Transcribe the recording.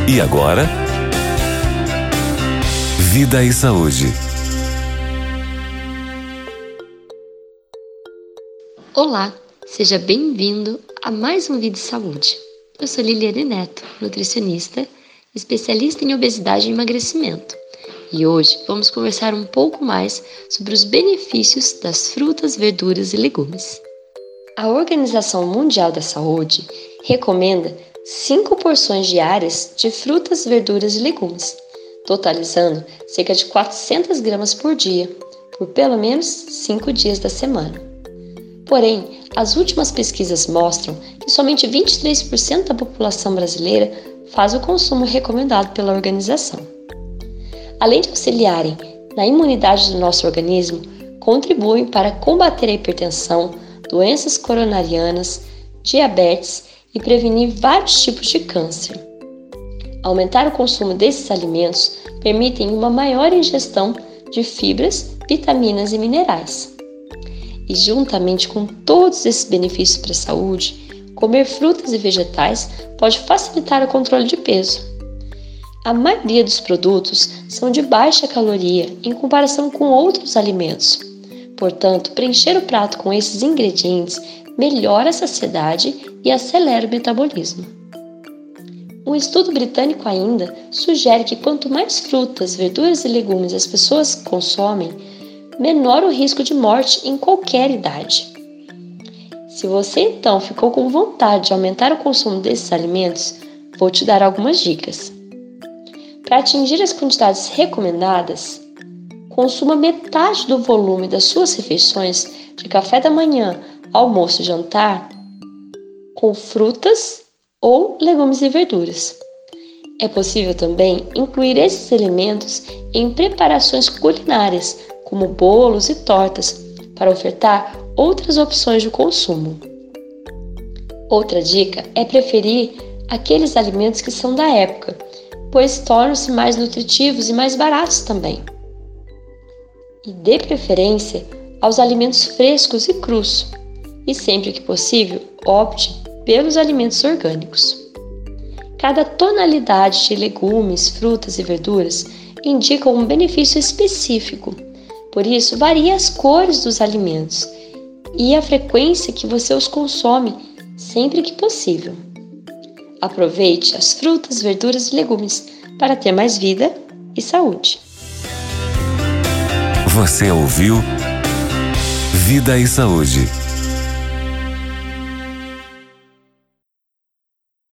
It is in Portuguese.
E agora, Vida e Saúde. Olá, seja bem-vindo a mais um Vida e Saúde. Eu sou Liliane Neto, nutricionista, especialista em obesidade e emagrecimento. E hoje vamos conversar um pouco mais sobre os benefícios das frutas, verduras e legumes. A Organização Mundial da Saúde recomenda 5 porções diárias de frutas, verduras e legumes, totalizando cerca de 400 gramas por dia, por pelo menos 5 dias da semana. Porém, as últimas pesquisas mostram que somente 23% da população brasileira faz o consumo recomendado pela organização. Além de auxiliarem na imunidade do nosso organismo, contribuem para combater a hipertensão, doenças coronarianas, diabetes e prevenir vários tipos de câncer. Aumentar o consumo desses alimentos permitem uma maior ingestão de fibras, vitaminas e minerais. E juntamente com todos esses benefícios para a saúde, comer frutas e vegetais pode facilitar o controle de peso. A maioria dos produtos são de baixa caloria em comparação com outros alimentos. Portanto, preencher o prato com esses ingredientes melhora a saciedade e acelera o metabolismo. Um estudo britânico ainda sugere que quanto mais frutas, verduras e legumes as pessoas consomem, menor o risco de morte em qualquer idade. Se você então ficou com vontade de aumentar o consumo desses alimentos, vou te dar algumas dicas. Para atingir as quantidades recomendadas, consuma metade do volume das suas refeições de café da manhã, almoço e jantar com frutas ou legumes e verduras. É possível também incluir esses elementos em preparações culinárias, como bolos e tortas, para ofertar outras opções de consumo. Outra dica é preferir aqueles alimentos que são da época, pois tornam-se mais nutritivos e mais baratos também. E dê preferência aos alimentos frescos e crus, e sempre que possível, opte pelos alimentos orgânicos. Cada tonalidade de legumes, frutas e verduras indica um benefício específico, por isso varie as cores dos alimentos e a frequência que você os consome sempre que possível. Aproveite as frutas, verduras e legumes para ter mais vida e saúde. Você ouviu Vida e Saúde.